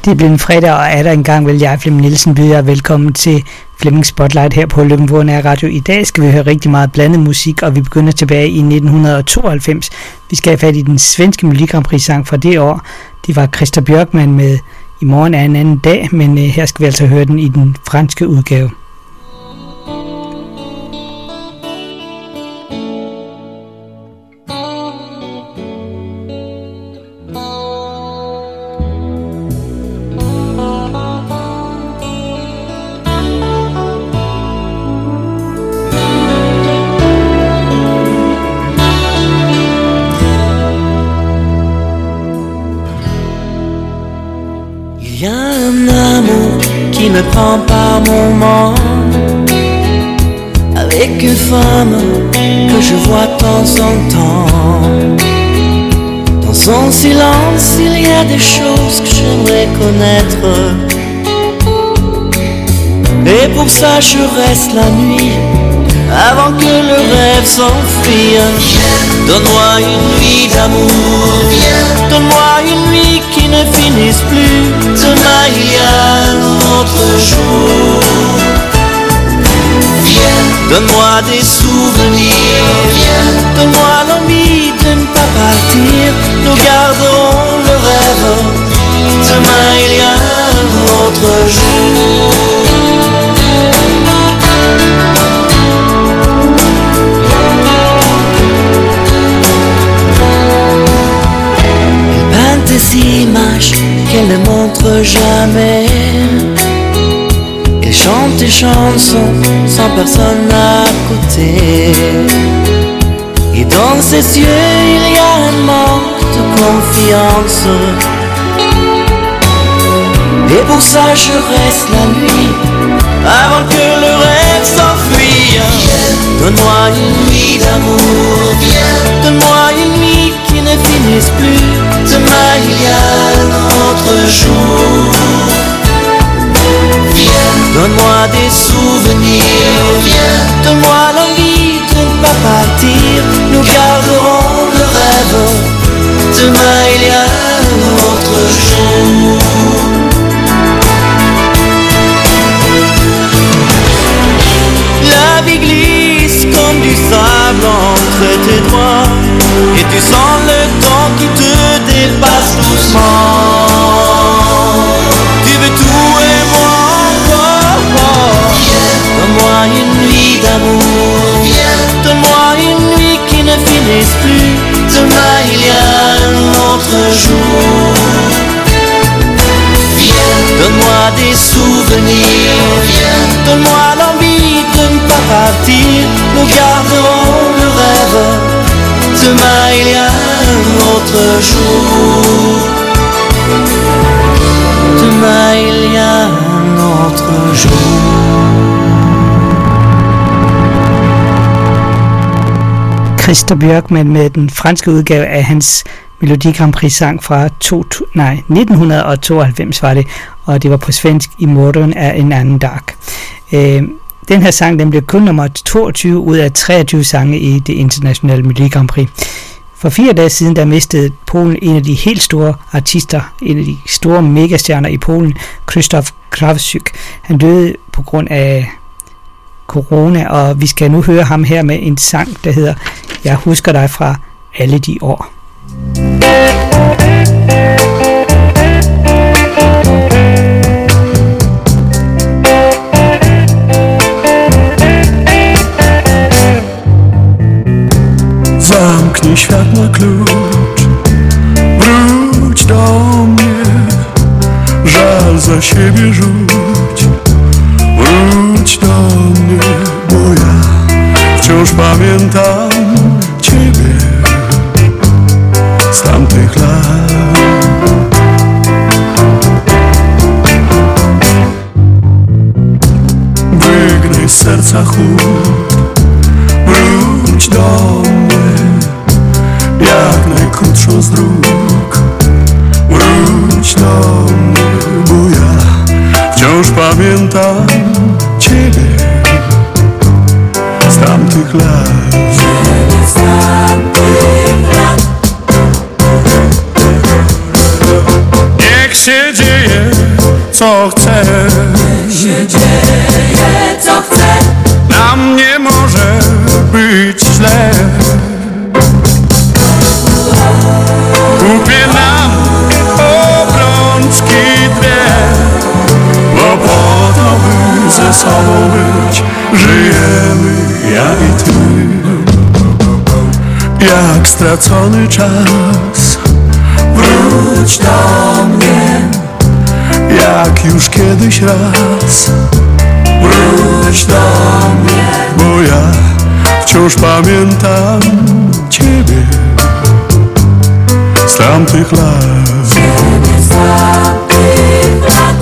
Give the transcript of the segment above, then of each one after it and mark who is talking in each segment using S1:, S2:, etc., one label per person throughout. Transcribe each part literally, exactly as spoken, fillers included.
S1: Det er blevet en fredag, og er der engang vil jeg, Flemming Nielsen, byde jer velkommen til Flemming Spotlight her på Løkken Nær Radio. I dag skal vi høre rigtig meget blandet musik, og vi begynder tilbage i nitten tooghalvfems. Vi skal have fat i den svenske Melodi Grand Prix sang fra det år. Det var Christer Björkman med I morgen er en anden dag, men uh, her skal vi altså høre den i den franske udgave.
S2: Me prend par moment avec une femme que je vois de temps en temps. Dans son silence il y a des choses que j'aimerais connaître, et pour ça je reste la nuit avant que le rêve s'enfuit. Donne-moi une nuit d'amour, donne-moi une nuit qui ne finisse plus. Demain il y a un autre jour. Donne-moi des souvenirs, donne-moi l'envie de ne pas partir. Nous garderons le rêve. Demain il y a un autre jour. Des images qu'elle ne montre jamais. Elle chante des chansons sans personne à côté, et dans ses yeux il y a un manque de confiance. Et pour ça je reste la nuit avant que le rêve s'enfuit. Donne-moi une nuit d'amour, donne-moi une nuit qui ne finisse plus. Demain il y a un autre jour. Donne-moi des souvenirs, donne-moi l'envie de ne pas partir. Nous garderons le rêve. Demain il y a un autre jour. La vie glisse comme du sable entre tes doigts, et tu sens le temps qui te dépasse doucement. Tu veux tout et moi encore. Donne-moi une nuit d'amour, donne-moi une nuit qui ne finisse plus. Demain il y a un autre jour. Donne-moi des souvenirs, donne-moi l'envie de ne pas partir. Nous garderons le rêve. Demain il y a un autre jour. Demain il y a un autre jour.
S1: Christer Björkman med den franske udgave af hans Melodi Grand Prix sang fra to, nej, nitten tooghalvfems var det, og det var på svensk I morgen er en anden dag. Øh, den her sang den blev kun nummer toogtyve ud af treogtyve sange i det internationale Melodi Grand Prix. For fire dage siden der mistede Polen en af de helt store artister, en af de store megastjerner i Polen, Krzysztof Krawczyk. Han døde på grund af corona, og vi skal nu høre ham her med en sang, der hedder Jeg husker dig fra alle de år.
S3: Zamknij świat na klucz, wróć do mnie, żal za siebie rzuć, wróć do mnie, bo ja wciąż pamiętam Ciebie z tamtych lat. Wygnaj z serca chłód, wróć do mnie, jak najkrótszą z dróg. Wróć do mnie, bo ja wciąż pamiętam Ciebie z tamtych lat. Ciebie z tamtych lat. Niech się dzieje dzieje, co chce.
S2: Niech się dzieje, co chce.
S3: Nam nie może być źle. Kupię nam obrączki dwie, bo po to, by ze sobą być, żyjemy ja i ty. Jak stracony czas,
S2: wróć do mnie.
S3: Jak już kiedyś raz,
S2: wróć do mnie.
S3: bo ja wciąż pamiętam ciebie z tamtych lat.
S2: Ciebie z tamtych lat.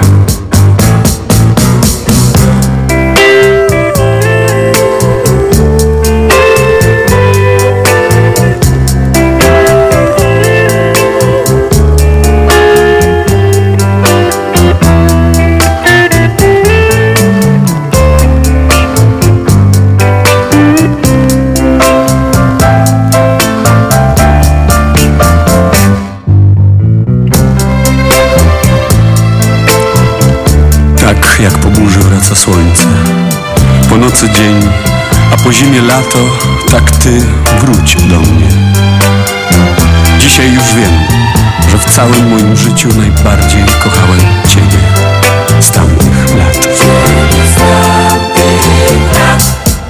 S3: Jak po burzy wraca słońce, po nocy dzień, a po zimie lato, tak ty wróć do mnie. Dzisiaj już wiem, że w całym moim życiu najbardziej kochałem ciebie z tamtych lat.
S2: Z tamtych lat.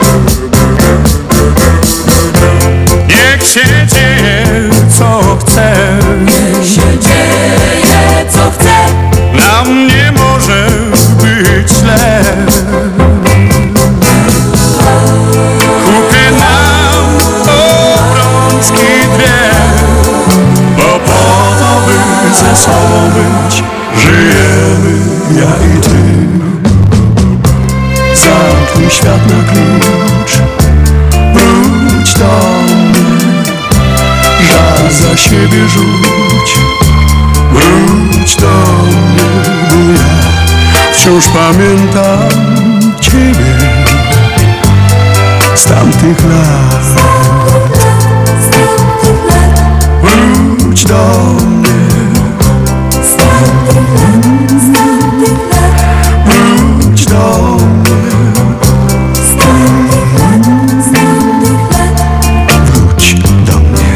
S3: Niech się dzieje, co chce.
S2: Niech się dzieje, co chce.
S3: Nam nie może być źle. Kupię nam obrączki dwie, bo po to, by ze sobą być, żyjemy ja i ty. Zamknij świat na klucz, wróć do mnie, żal za siebie rzuć, wróć do mnie, bo ja wciąż pamiętam ciebie z tamtych lat. Wróć do mnie, wróć do mnie, wróć do mnie,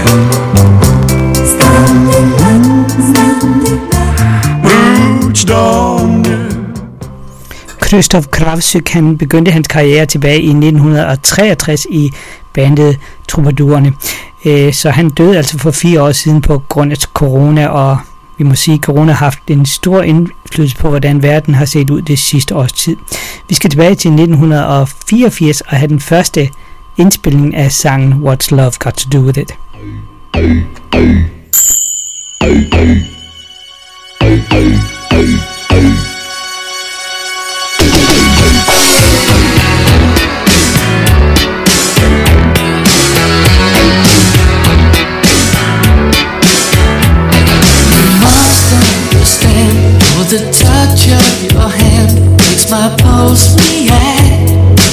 S3: wróć do mnie.
S1: Krzysztof Krawczyk, han begyndte hans karriere tilbage i nitten treogtres i bandet Troubadourerne. Så han døde altså for fire år siden på grund af corona, og vi må sige, at corona har haft en stor indflydelse på, hvordan verden har set ud det sidste års tid. Vi skal tilbage til nitten fireogfirs og have den første indspilning af sangen What's Love Got to Do With It.
S2: The touch of your hand makes my pulse react.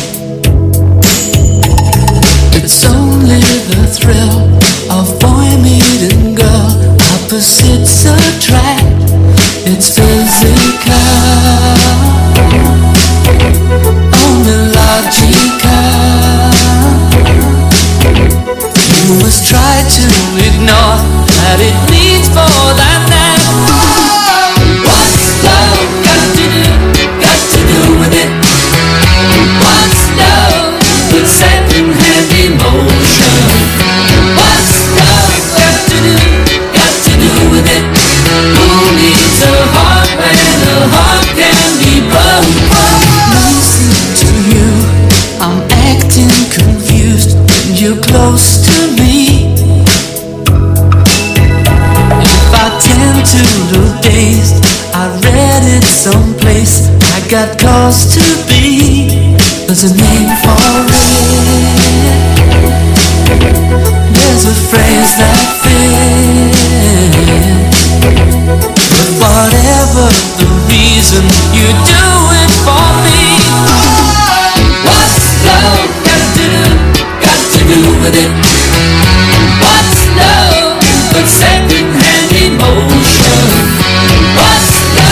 S2: It's only the thrill of boy meeting girl, opposites attract. It's physical, only logical. You must try to ignore that it needs more than that. What's love got to do, got to do with it? What's love but second-hand emotion? What's love got to do, got to do with it? Who needs a heart when a heart can be broken? Listen to you, I'm acting confused when you're close to me. If I tend to look dazed, I read it someplace, I got cause to be. There's a name for it, there's a phrase that fits. But whatever the reason, you do it for me. What's love got to do, got to do with it? What's love but second-hand emotion? What's love?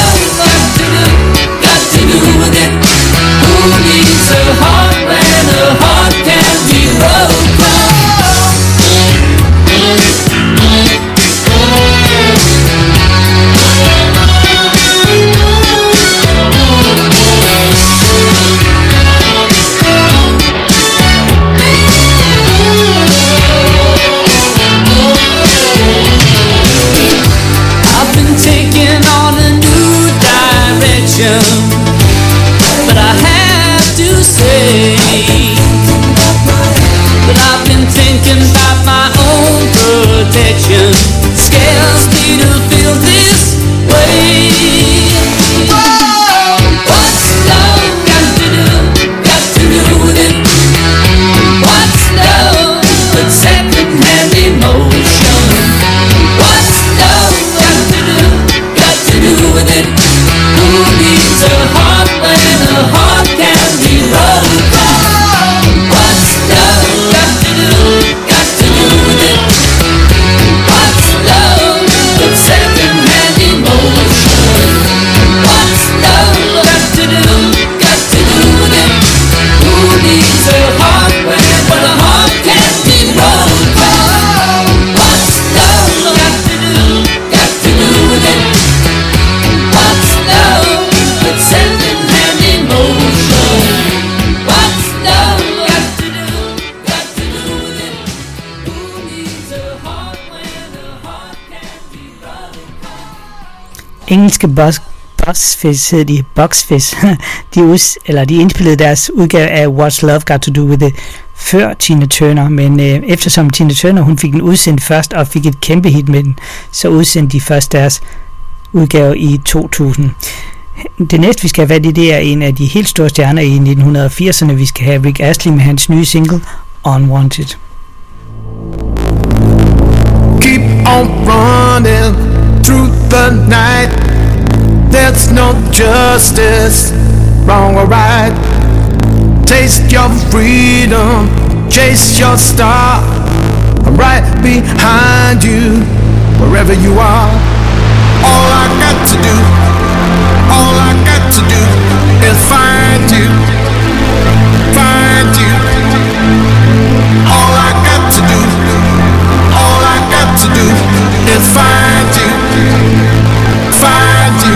S1: engelske Buzz, Buzzfizz hed de, Buzzfizz, de, us, eller de indspillede deres udgave af What's Love Got To Do With It før Tina Turner, men øh, eftersom Tina Turner hun fik den udsendt først og fik et kæmpe hit med den, så udsendte de først deres udgave i to tusind. Det næste vi skal have fat i, det er en af de helt store stjerner i nitten firserne. Vi skal have Rick Astley med hans nye single Unwanted.
S4: Keep on running through the night. There's no justice, wrong or right. Taste your freedom, chase your star. I'm right behind you, wherever you are. All I got to do, all I got to do is find you, find you. All I got to do, all I got to do is find you, find you.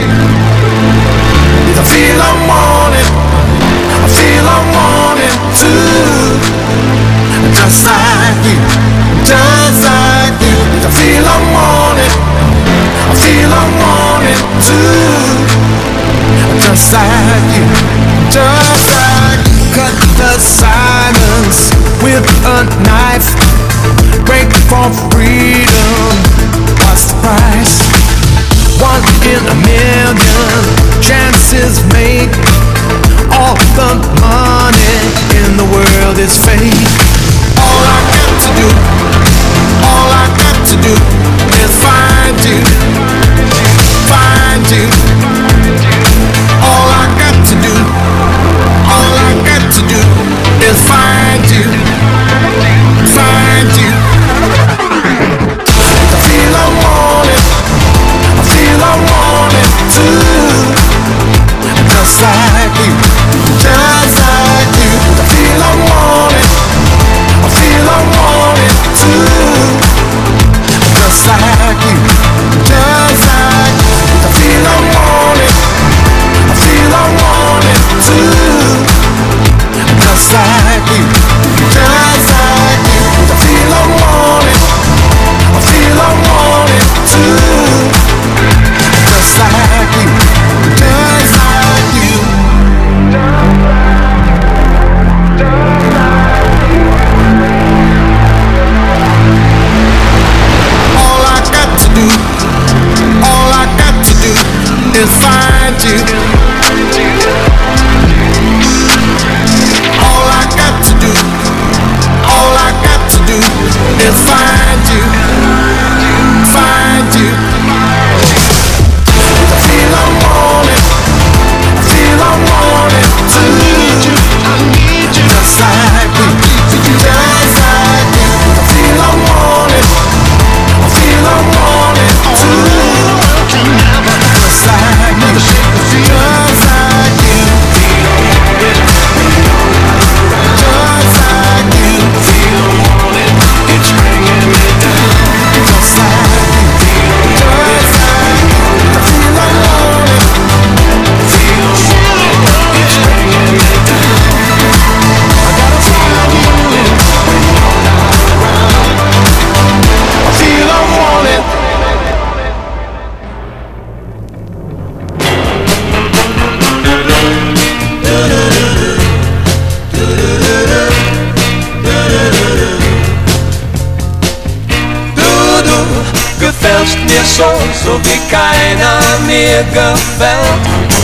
S4: I feel I want it, I feel I want it too. Just like you, just like you. I feel I want it, I feel I want it too. Just like you, just like you. Cut the silence with a knife. Break for freedom, what's the price? One in a million chances made. All the money in the world is fake. All I got to do, all I got to do is find you, find you. All I got to do, all I got to do is find you, find you. I feel I want it, I feel I want it too. Just like you, just like you. I feel I want it, I feel I want it too. Just like you, just like you. I feel I want it, I feel I want it too. Just like you, just like you. I feel I want it, I feel I want it too. Just like you, just like you. All I got to do, all I got to do is find you. All I got to do, all I got to do is find you, find you. I feel I want it, I feel I want it too. I need you, just like you, just like you. I feel I want it, I feel I want it too. Just like you, just like you. Just like you, feel wanted, it's bringing me down. Just like you, just like you, I feel I want it, feel wanted, it's bringing me down. I gotta find you when you're not around. I feel I want it.
S5: Gefällst mir so, so wie keiner mir gefällt.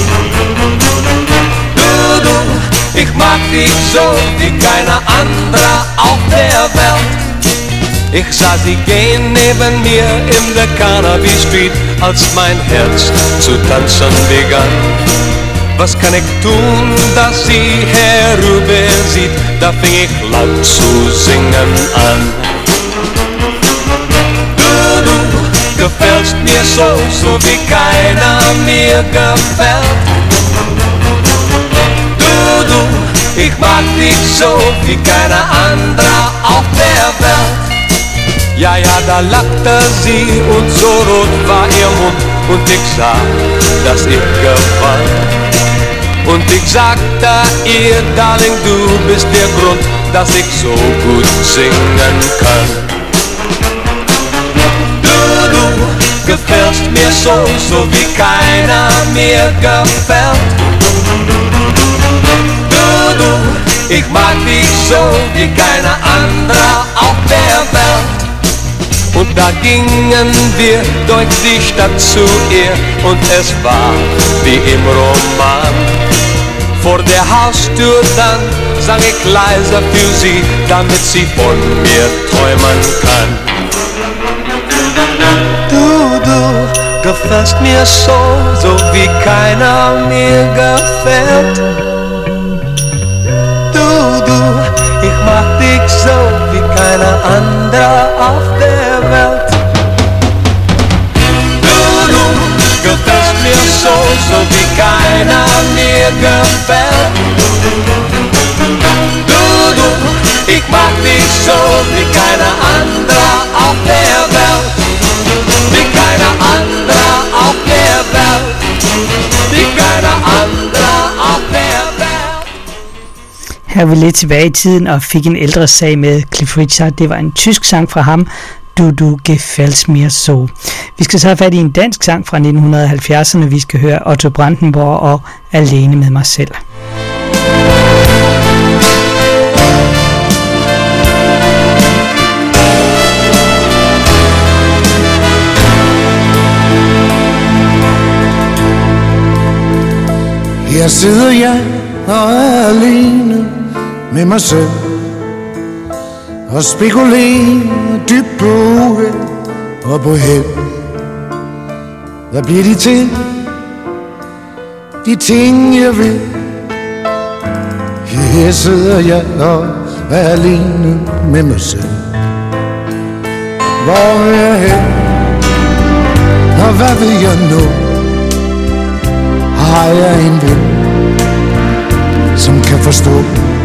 S5: Du, du, ich mag dich so, wie keiner anderer auf der Welt. Ich sah sie gehen neben mir in der Carnaby Street, als mein Herz zu tanzen begann. Was kann ich tun, dass sie herüber sieht? Da fing ich laut zu singen an. Gefällst mir so, so wie keiner mir gefällt. Du, du, ich mag dich so, wie keiner anderer auf der Welt. Ja, ja, da lachte sie und so rot war ihr Mund und ich sah, dass ich gewann. Und ich sagte ihr, Darling, du bist der Grund, dass ich so gut singen kann. gefällst mir so, so wie keiner mir gefällt. Du, du, ich mag dich so wie keiner anderer auf der Welt. Und da gingen wir durch die Stadt zu ihr und es war wie im Roman. Vor der Haustür dann sang ich leiser für sie, damit sie von mir träumen kann. Du, du, gefällst mir so, so wie keiner mir gefällt. Du, du, ich mag dich so wie keiner anderer auf der Welt. Du, du, gefällst mir so, so wie keiner mir gefällt. Du, du, ich mag dich so wie keiner anderer auf der Welt. Wie keiner anderer auf der Welt. Wie keiner anderer auf der Welt.
S1: Her er vi lidt tilbage i tiden og fik en ældre sag med Cliff Richard. Det var en tysk sang fra ham, Du Du gefällst mir so. Vi skal så have fat i en dansk sang fra nitten halvfjerdserne. Vi skal høre Otto Brandenburg og Alene med mig selv.
S4: Her sidder jeg og er alene med mig selv og spekulerer dybt på uheld og på held. Hvad bliver de til? De ting jeg vil. Her sidder jeg og er alene med mig selv. Hvor vil jeg hen? Og hvad vil jeg nå? Har jeg en ven, som kan forstå?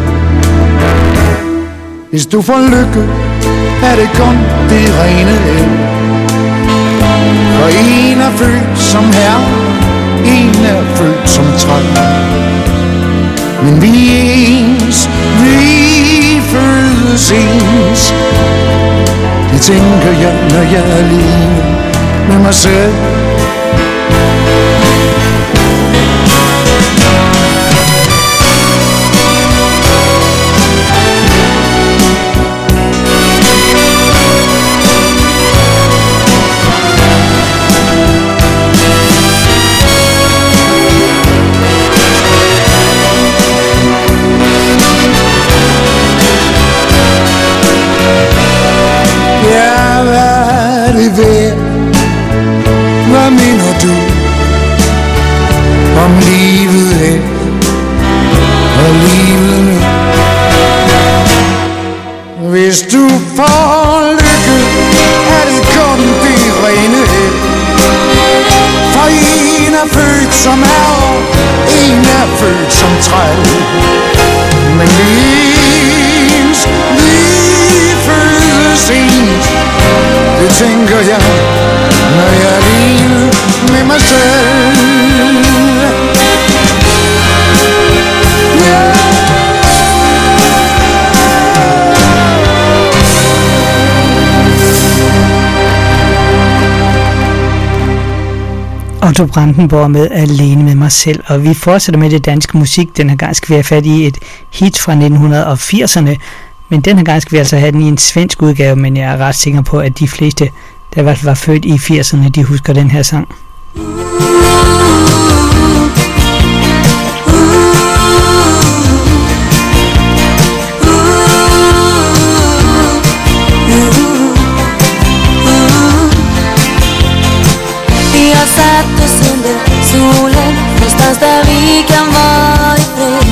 S4: Hvis du får lykke, er det kun det rene el. For en er født som herre, en er født som træl. Men vi er ens, vi føles ens. Det tænker jeg, når jeg er alene med mig selv. Hvad mener du om livet her og livet nu? Hvis du får lykke, er det kun det rene held. For en er født som er, en er født som træl. Men vi ens, vi føles ens. Det tænker jeg, når jeg er alene med mig selv. Yeah.
S1: Otto Brandenburg med Alene med mig selv, og vi fortsætter med det danske musik. Den her gang skal vi have fat i et hit fra nitten firserne, men den her gang skal vi altså have den i en svensk udgave, men jeg er ret sikker på, at de fleste, der var, var født i firserne, de husker den her sang.
S6: Vi har satt oss under solen, någonstans där vi kan vara i fred.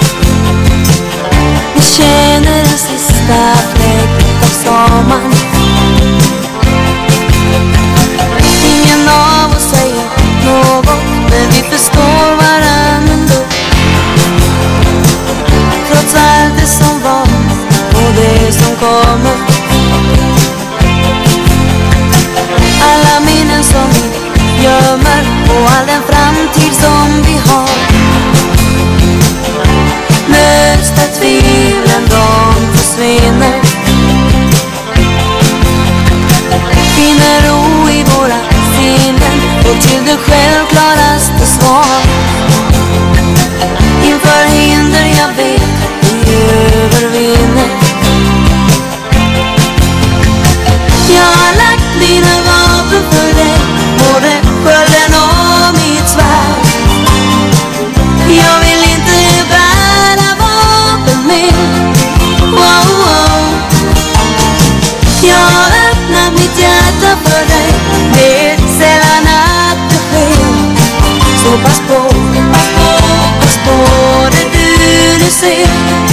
S6: Vi känner en sista fläkt av sommaren. Ingen av oss säger något, men vi förstår varann ändå. Trots allt det som var och det som kommer. Alla minnen som vi gömmer och all den framtid som vi har. ser.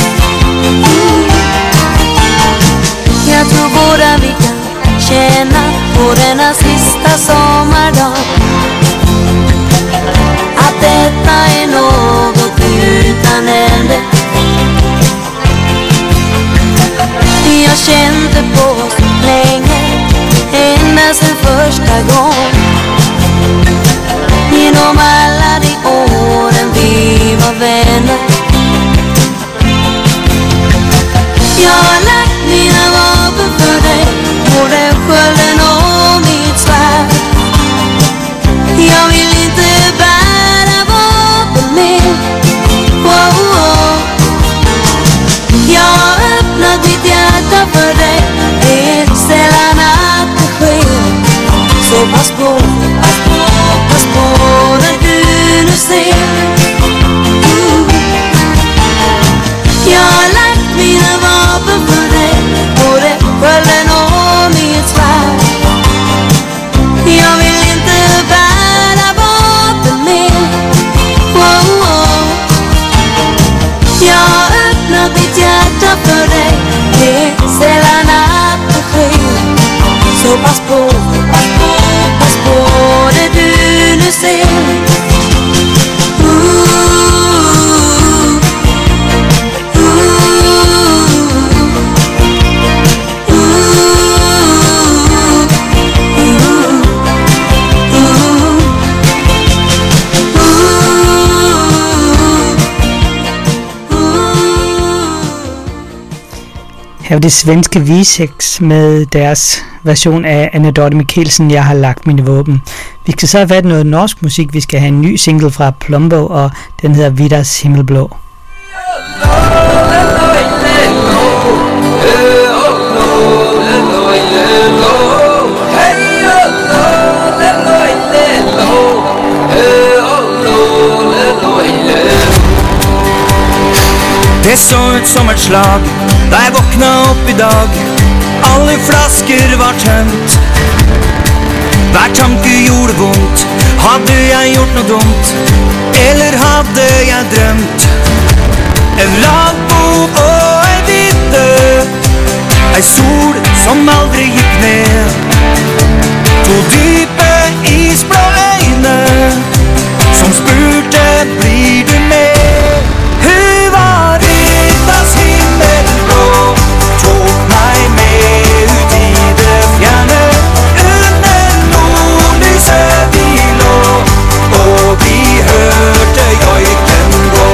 S6: Jag tror båda vi kan känna på denna sista sommardag att detta är något utan ände. Jag kände på oss länge, ända sen första gång. Genom alla de åren vi var vänner. Jag har lagt mina vapen för dig, både skölden och mitt svärd. Jag vill inte bära vapen mer. Wow, wow. Jag har öppnat mitt hjärta för dig, det är sällan att det sker. Så pass på, pass på, pass på när du nu ser. Mm. Jag har lagt mina vapen för dig, både skölden och mitt svärd. Jag vill inte bära vapen mer. Wow, wow. Jag har öppnat mitt hjärta för dig, det är sällan att det sker. Så pass på, pass på, pass på det du nu ser.
S1: Her var det svenske Visex med deres version af Anne Dorte Mikkelsen, Jeg har lagt mine våben. Vi skal så have fat noget norsk musik. Vi skal have en ny single fra Plumbo, og den hedder Vidas Himmelblå.
S7: Det så ut som et slag da jeg våkna opp i dag. Alle flasker var tømt. Hver tanke gjorde vondt. Hadde jeg gjort noe dumt? Eller hadde jeg drømt? En lampo og ei vidde, ei sol som aldri gikk ned. To dype isblå øyne som spurte, blir du med? Hun var Vidas himmelblå, tok meg med ut i det fjerne. Under nordlyset vi lå, og vi hørte joiken gå.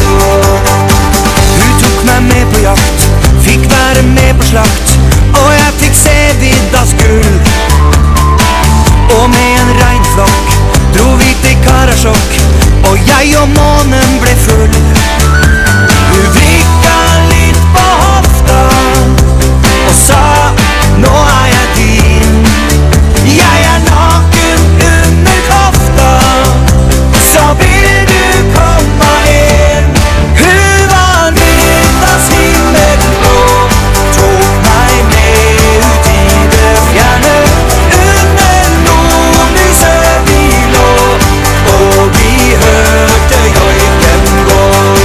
S7: Hun tok meg med på jakt, fikk være med på slakt, og jeg fikk se Vidas gull. Og med en regnflokk dro vi til Karasjok, og jeg og månen ble full. Hun vrikka litt på hofta og sa, nå er jeg din. Jeg er naken under kofta, så vil du komme inn. Hun var Vidas himmelblå, tok meg med ut i det fjerne. Under nordlyset vi lå, og vi hørte joiken gå.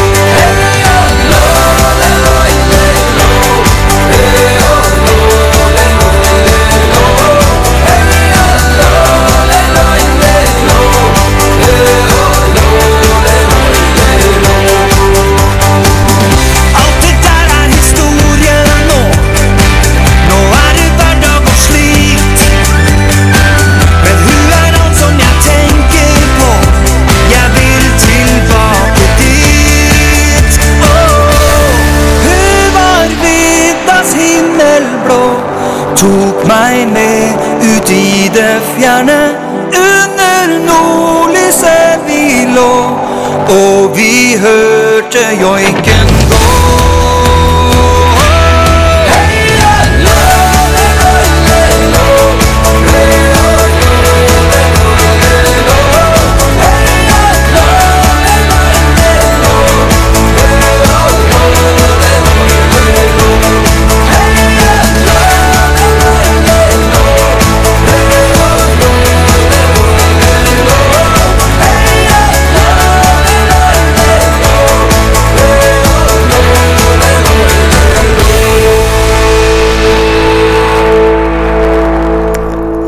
S7: Alt det der er historie nå. Nå er det hverdag og slit. Men hun er alt som jeg tenker på. Jeg vil tilbake dit. Åh, hun var Vidas himmelblå, tok meg med ut i det fjerne. Under nordlyset vi lå, og vi hørte joiken gå.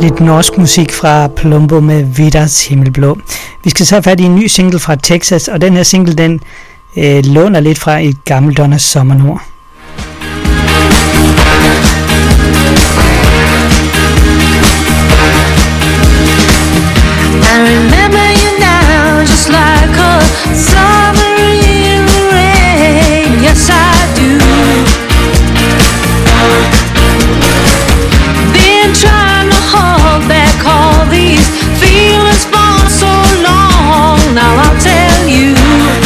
S1: lidt norsk musik fra Plumbo med Vidas Himmelblå. Vi skal så have fat i en ny single fra Texas, og den her single, den øh, låner lidt fra et gammelt Donna Summer-nummer.
S6: I remember you now, just like a summer in the rain. Yes, I do. Been trying to hold back all these feelings for so long. Now I'll tell you.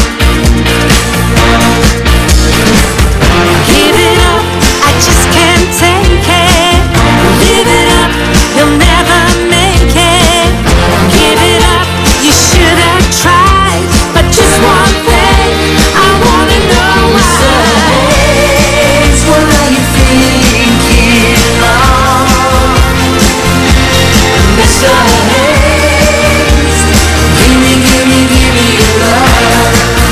S6: Give it up, I just can't take it. Live it up, you'll never make it. Give it up, you should have tried. But just one thing, I wanna know why. What are you thinking of, Mister Hayes? Give me, give me, give me your love.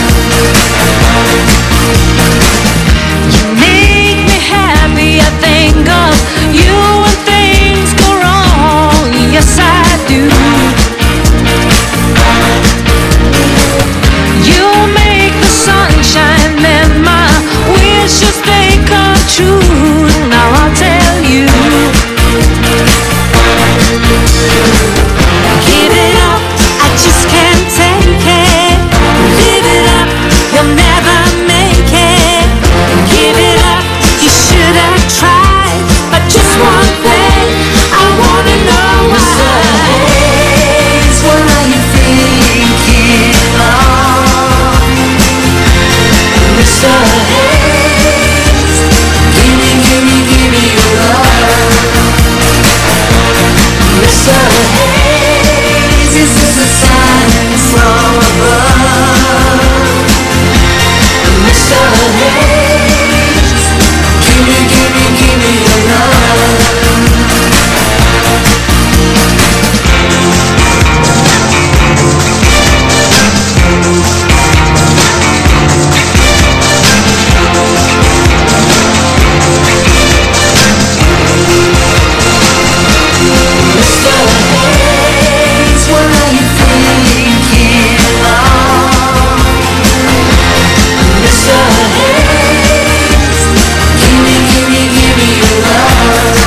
S6: You make me happy, I think of you when things go wrong. Yes, I do. You make the sunshine, then my wishes they come true. Now I'll tell you. Give it up, I just can't take it. Live it up, you'll never make it. Give it up, you should have tried. But just one thing, I wanna know why. What are you thinking of, Mister Hayes? Give me, give me, give me your love. Mister Hayes, is this a sign from above? Mister Hayes, give me, give me, give me your love. Mister Hayes, what are you thinking of? Mister Hayes, give me, give me, give me your love.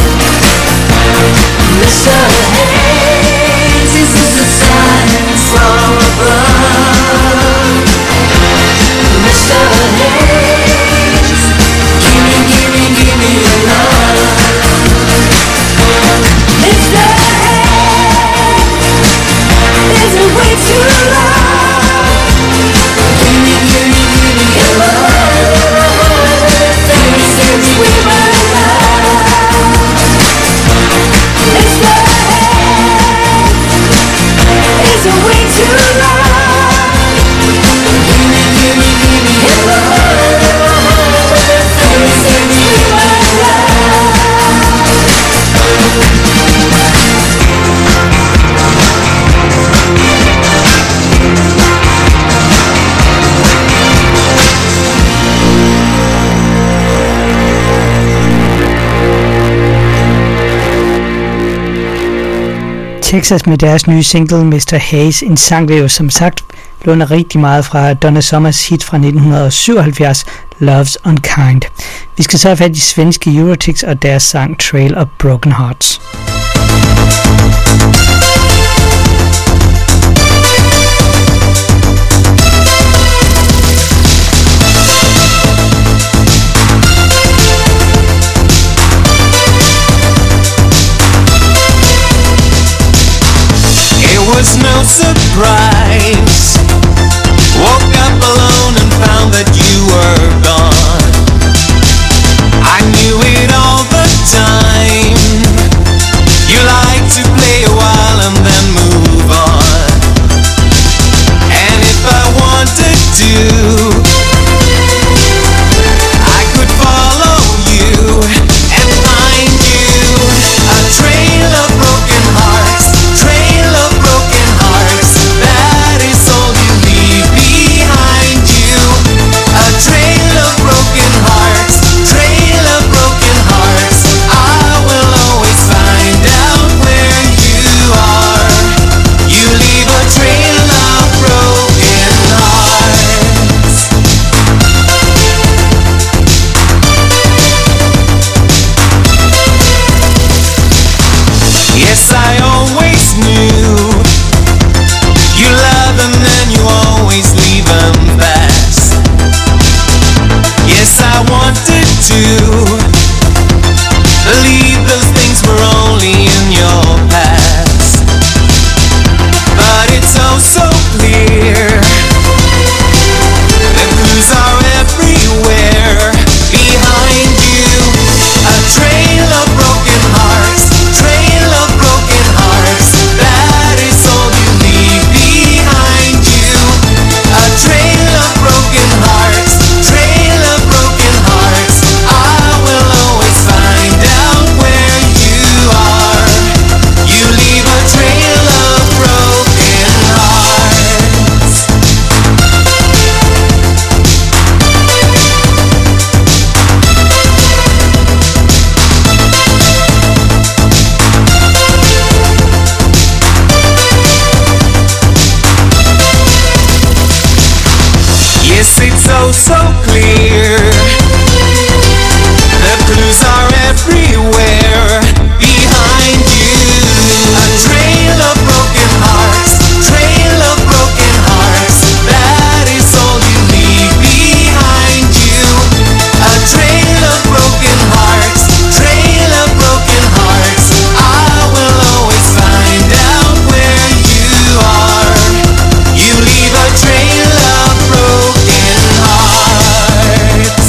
S6: Mister Hayes, is this a sign from above? Mister Hayes, give me, give me, give me your love. Mister Hayes, is it way too long? Give me, give me, give me your love. Since we were alone. Mister Hayes, is it way too long? Give me, give me, give me your love. Since we were alone.
S1: Texas med deres nye single mister Hayes, en sang, der jo som sagt låner rigtig meget fra Donna Summers hit fra nitten syvoghalvfjerds, Love's Unkind. Vi skal så have fat i svenske Eurotix og deres sang Trail of Broken Hearts.
S2: It was no surprise. Woke up alone and found that you were gone. I knew it all the time. You like to play a while and then move on. And if I wanted to, I could follow you and find you. A trail of broken hearts, trail of broken hearts. That is all you leave behind you. A trail of broken hearts, trail of broken hearts. I will always find out where so, so clear. The clues are everywhere behind you. A trail of broken hearts, trail of broken hearts. That is all you leave behind you. A trail of broken hearts, trail of broken hearts. I will always find out where you are. You leave a trail of broken hearts.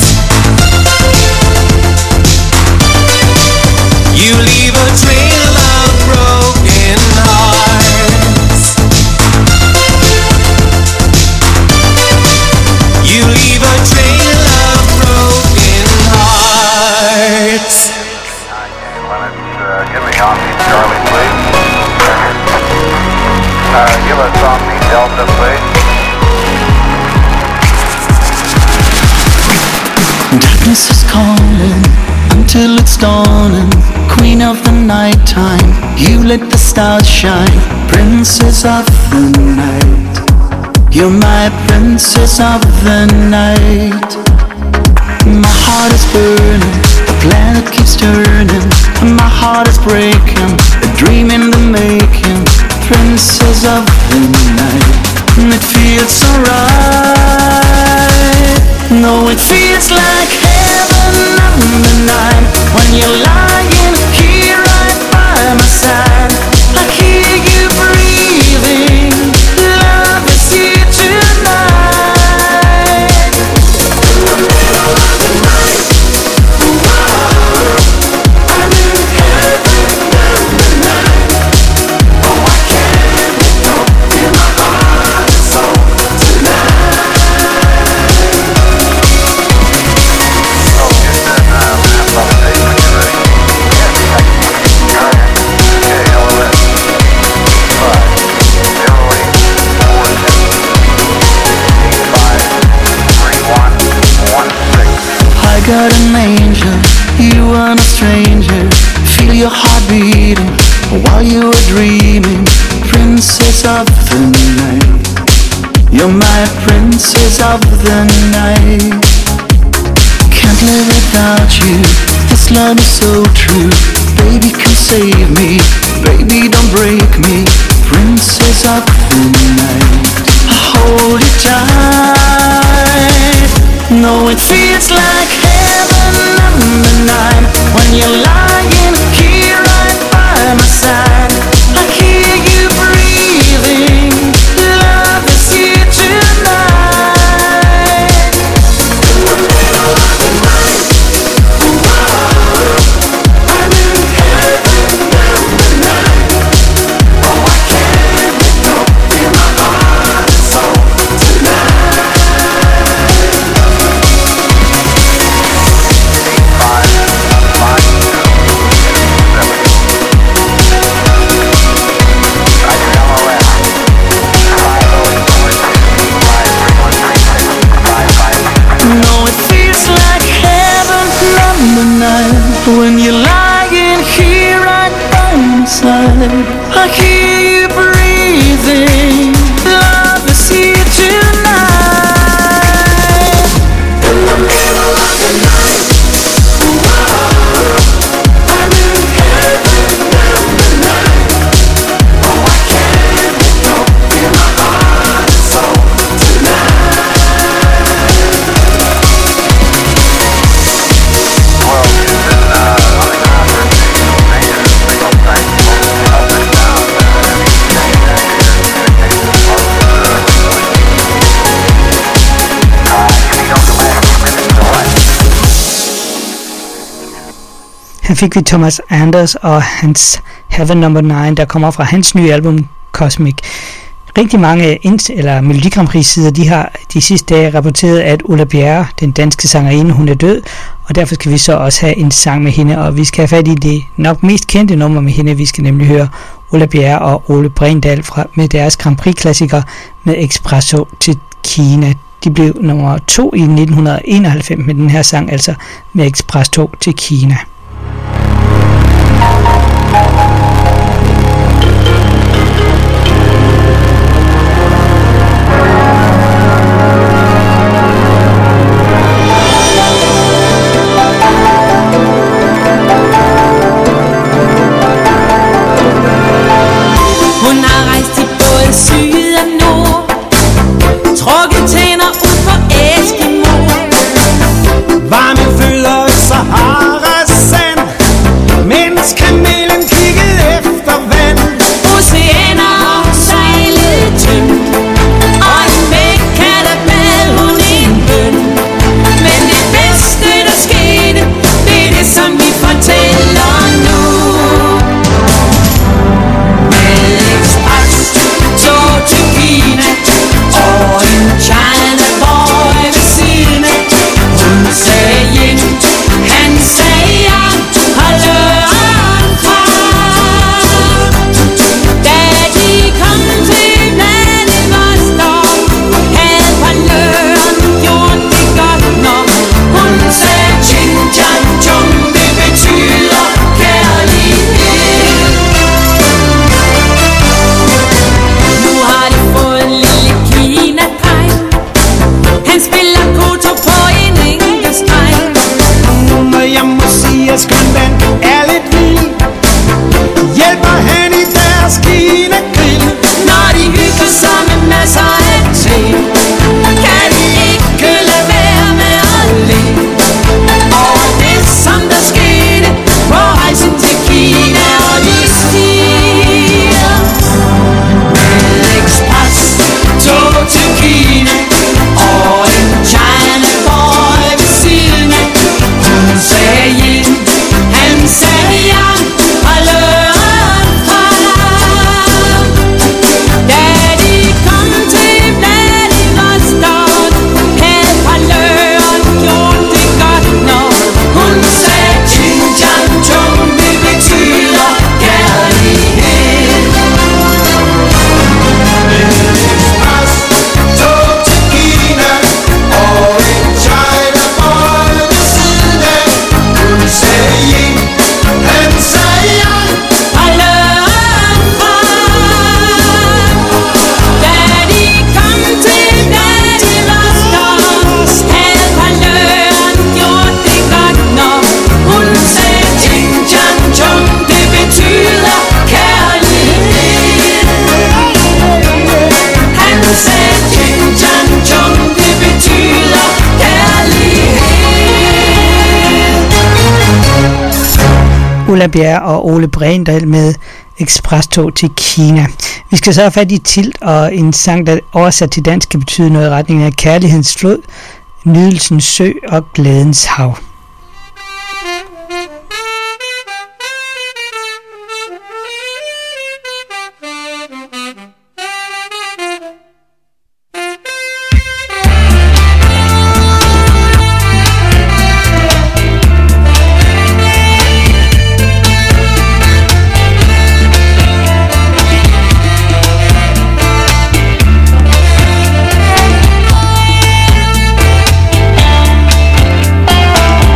S2: You leave a trail of broken hearts. You leave a trail of broken hearts.
S8: Give me Omni Charlie, please. Uh, give us Omni Delta, please.
S9: Darkness is calling until it's dawning. Queen of the nighttime, you let the stars shine. Princess of the night, you're my princess of the night. My heart is burning, the planet keeps turning. My heart is breaking, a dream in the making. Princess of the night, it feels so right. No, it feels like heaven on the night when you're lying here right by my side. I hear you breathing, love is here tonight. In the middle of the night, whoa, I'm in heaven on the night. Oh, I can't let go, in my heart and soul tonight. I got an angel, you are no stranger. Feel your heart beating while you are dreaming. Princess of the night, you're my princess of the night. Can't live without you, this love is so true. Baby, come save me, baby, don't break me. Princess of the night, hold it tight. No, it feels like heaven on the night when you're lying here right by my side. I hear you breathing, love is here tonight. In the middle of the night, whoa, I'm in heaven on the night. Oh, I can't let go, in my heart and soul tonight. No, it feels like heaven on the night when you're lying here right by my side. I hear you breathing, love is here tonight. In the middle of the night, whoa, I'm in heaven on the night. Oh, I can't let go, in my heart and soul tonight.
S1: Her fik vi Thomas Anders og hans Heaven Number nine, der kommer fra hans nye album Cosmic. Rigtig mange ins- eller Melodi Grand Prix sider, de har de sidste dage rapporteret, at Ulla Bjerre, den danske sangerinde, hun er død, og derfor skal vi så også have en sang med hende, og vi skal have fat i det nok mest kendte nummer med hende. Vi skal nemlig høre Ulla Bjerre og Ole Brindal fra, med deres Grand Prix-klassiker med Expresso til Kina. De blev nummer to i nitten enoghalvfems med den her sang, altså med Expresso til Kina.
S10: trukket tænder ud på Eskimo.
S4: Varme følger Saharas sand, mens kamelen kiggede efter vand.
S10: Oceaner sejlede tyndt, og en bæk kattebad hun en bøn. Men det bedste der skete, det er det som vi fortæller nu. Med ekspres tog til Kina, og en China boy ved siden af. Hun sagde yin, han sagde yang, og løren fra. Da de kom til Vladivostok, havde parløren gjort det godt nok. Hun sagde chin chan chung, det betyder kærlighed. Nu har de fået en lille Kina-dreng. Han spiller koto på en engelsk dreng.
S4: Og jeg må sige, at Skønland er lidt vild. Hjælper han i deres Kina-grill.
S10: Når de hygger sig med masser af te, kan de ikke lade være med at le over det som der skete på rejsen til Kina. Og de stiger med ekspres tog til Kina, og en China boy ved siden af. Hun sagde yin, han sagde yang, og løren fra. Da de kom til Vladivostok, havde parløren gjort det godt nok. Hun sagde chin chan chung, det betyder kærlighed.
S4: Ekspres tog til Kina, og en China boy ved siden af. Hun sagde yin, han sagde yang.
S10: Og løren fra. Da de kom til Vladivostok, havde parløren gjort det godt nok. Hun sagde chin chan chung, det betyder kærlighed. Han sagde chin chan chung, det betyder kærlighed.
S1: Ulla Bjerre og Ole Brendal med Eksprestog til Kina. Vi skal så have fat i Tilt og en sang, der oversat til dansk kan betyde noget i retning af kærlighedens flod, nydelsens sø og glædens hav.
S6: Thank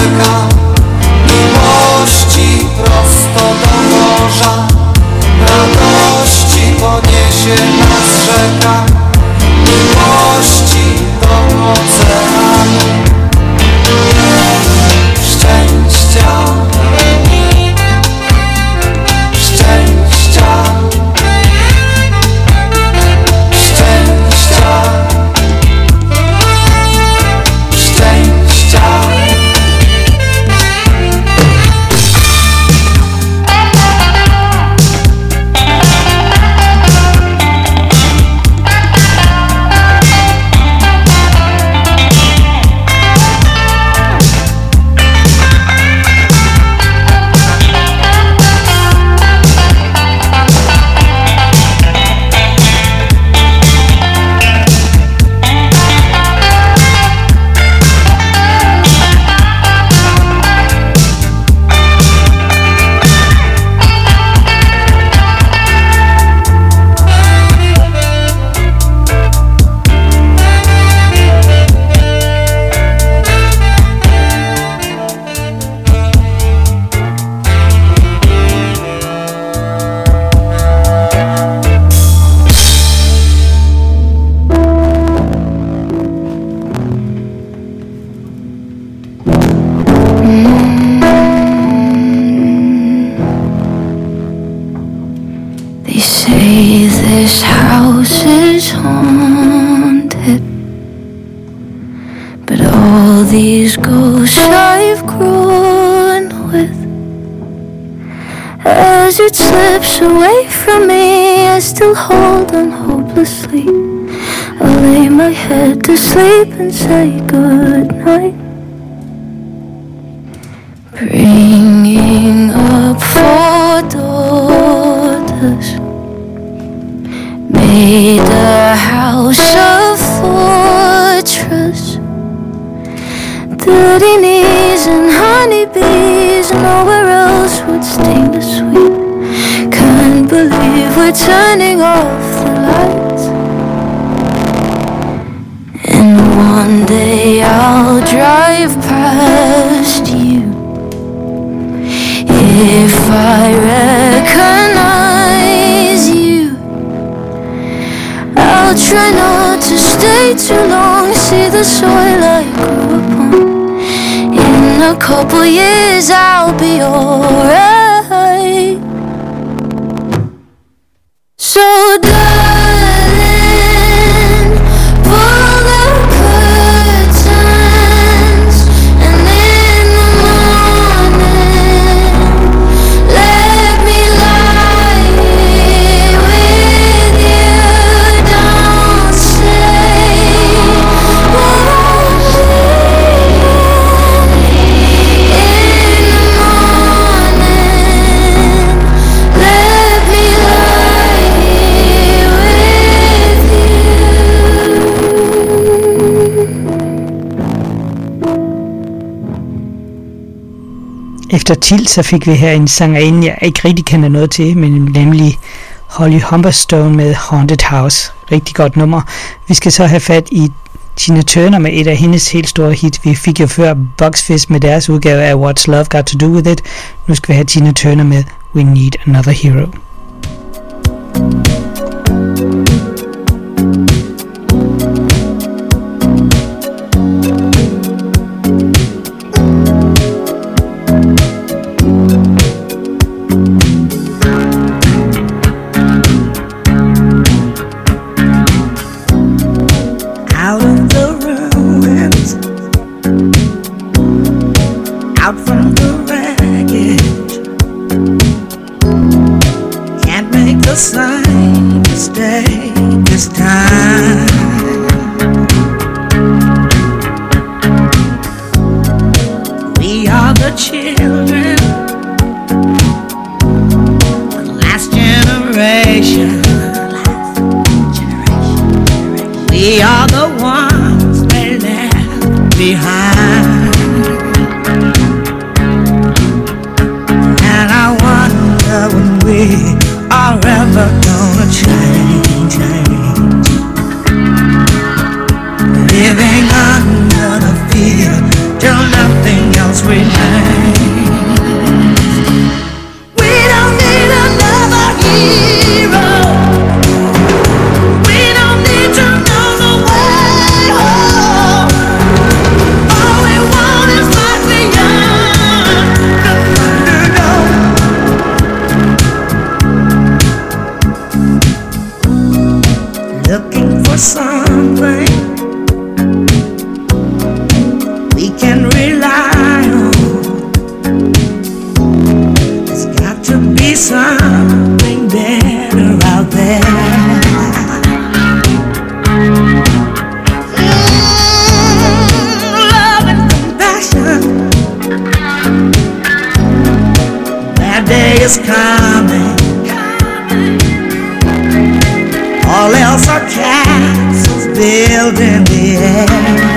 S11: czeka. Miłości prosto do morza, radości poniesie nas rzeka. Miłości do oceanu, szczęścia, szczęścia, szczęścia, szczęścia.
S6: These ghosts I've grown with, as it slips away from me, I still hold on hopelessly. I lay my head to sleep and say goodnight, bringing up four daughters, made a house a fortress. Dirty knees and honeybees, nowhere else would sting the sweet. Can't believe we're turning off the lights, and one day I'll drive past you. If I recognize you, I'll try not to stay too long, see the soil I grew up on. In a couple years I'll be alright. So darling, pull the curtains, and in the morning let me lie here with you. Don't say what I'm
S1: Efter Til, så fik vi her en sangerinde, jeg ikke rigtig kender noget til, men nemlig Holly Humberstone med Haunted House. Rigtig godt nummer. Vi skal så have fat i Tina Turner med et af hendes helt store hit. Vi fik jo før Bucks Fizz med deres udgave af What's Love Got To Do With It. Nu skal vi have Tina Turner med We Need Another Hero.
S12: Same mistake this time. We are the children, the last generation. We are the ones they left behind. And I wonder when we are ever gonna change, change. Living under the fear till nothing else remains. is coming. All else are castles built in the air.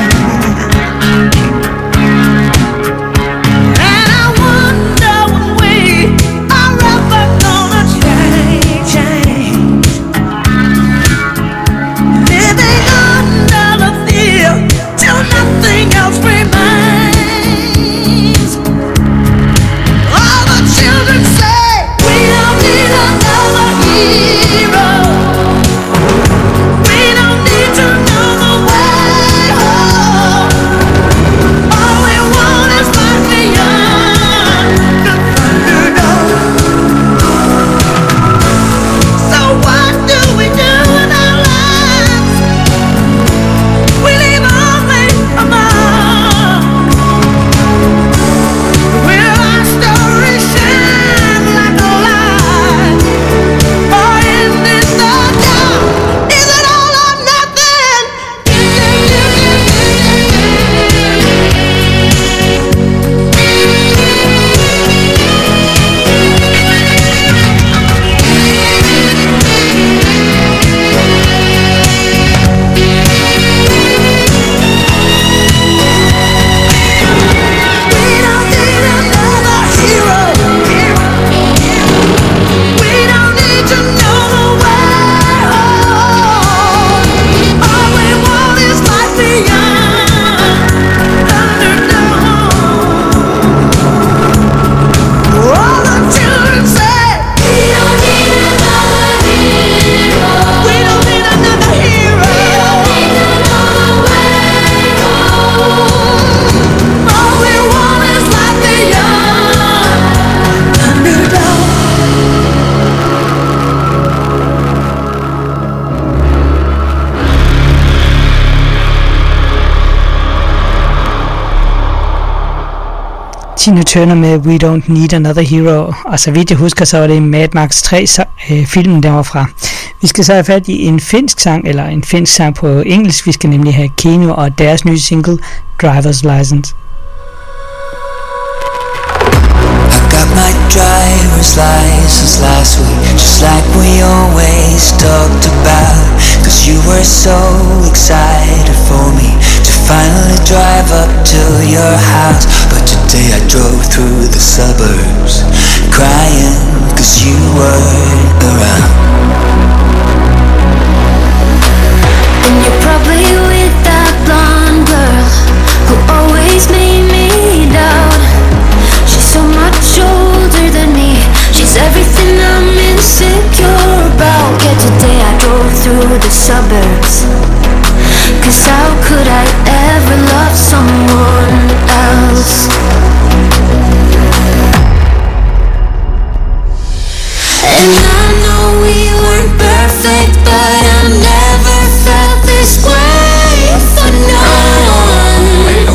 S1: Tina Turner med We Don't Need Another Hero, og så vidt jeg husker, så var det Mad Max tre øh, filmen, der var fra. Vi skal så have fat i en finsk sang, eller en finsk sang på engelsk. Vi skal nemlig have Keno og deres nye single, Driver's License.
S13: I got my driver's license last week, just like we always talked about. Cause you were so excited for me to finally drive up to your house. But today I drove through the suburbs, crying cause you weren't around.
S6: And you're probably with that blonde girl who always made me doubt. She's so much older than me, she's everything I'm insecure about. Yeah, today I drove through the suburbs, cause how could I ever love someone else? And I know we weren't perfect, but I never felt this way for no one.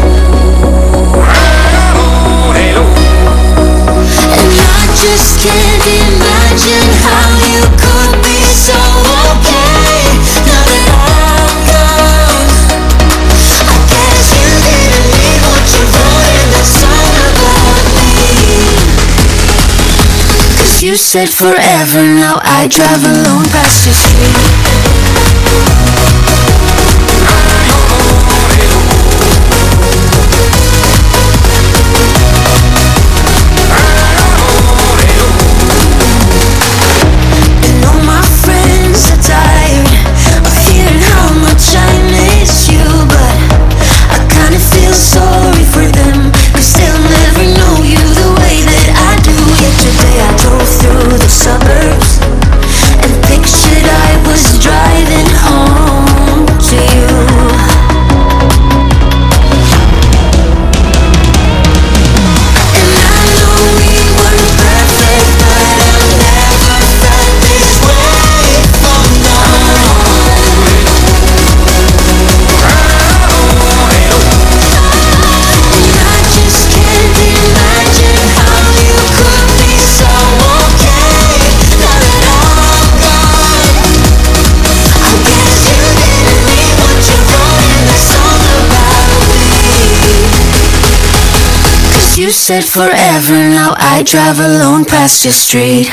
S6: And I just can't imagine how you could be so okay now that I'm gone. I guess you didn't mean what you wrote in that song about me. Cause you said forever, now I drive alone past your street.
S13: Suburbs and pictured I was driving home.
S6: You said forever, now I drive alone past your street.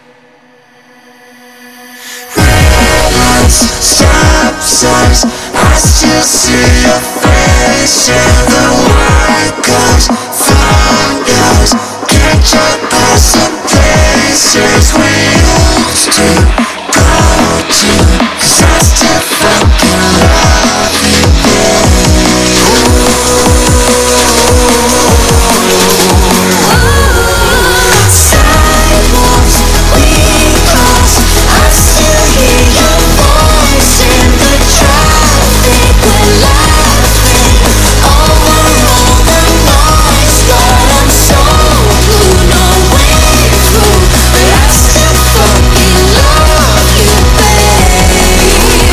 S6: Red lights, stop signs, I still see your face in the white cars, fires, catch up by some places we used to go to, 'cause I still fucking love you, babe. Sidewalks we cross, I still hear your voice in the traffic. We're laughing over all the noise, but I'm so blown away through. But I still fucking love you, babe.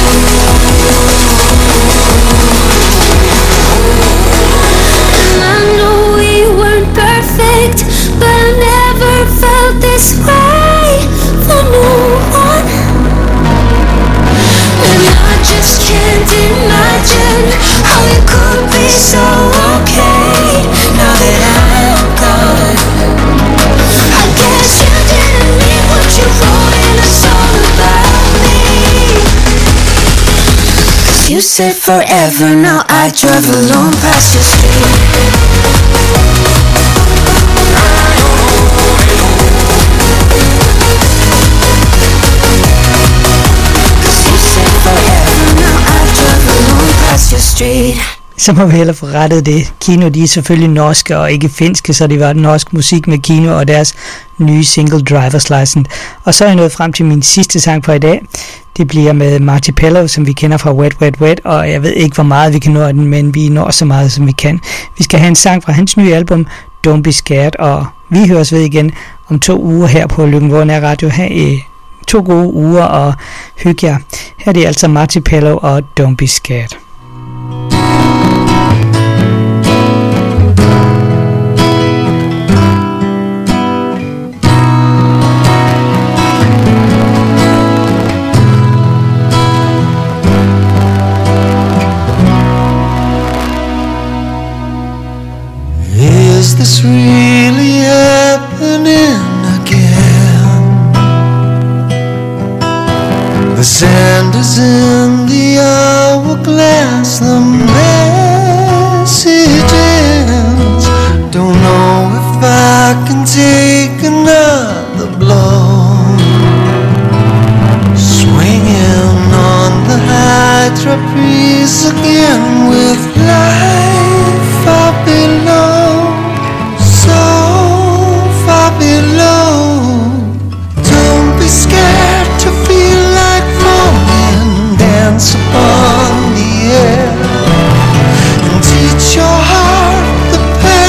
S6: And I know we weren't perfect, but I never felt this way for no one. And I just can't imagine how it could be so okay now that I'm gone. I guess you didn't mean what you wrote in a song about me, 'cause you said forever, now I drive alone past your street.
S1: Så må vi hellere få rettet det. Kino, de er selvfølgelig norske og ikke finske, så det var norsk musik med Kino og deres nye single Driver's License. Og så er jeg nået frem til min sidste sang for i dag. Det bliver med Martipello, som vi kender fra Wet Wet Wet, og jeg ved ikke, hvor meget vi kan nå af den, men vi når så meget, som vi kan. Vi skal have en sang fra hans nye album, Don't Be Scared, og vi høres ved igen om to uger her på Lykken Hvor Nær Radio. Ha' to gode uger og hygge jer. Her er det altså Martipello og Don't Be Scared.
S11: Is this really happening again? The sand is in the hourglass, the man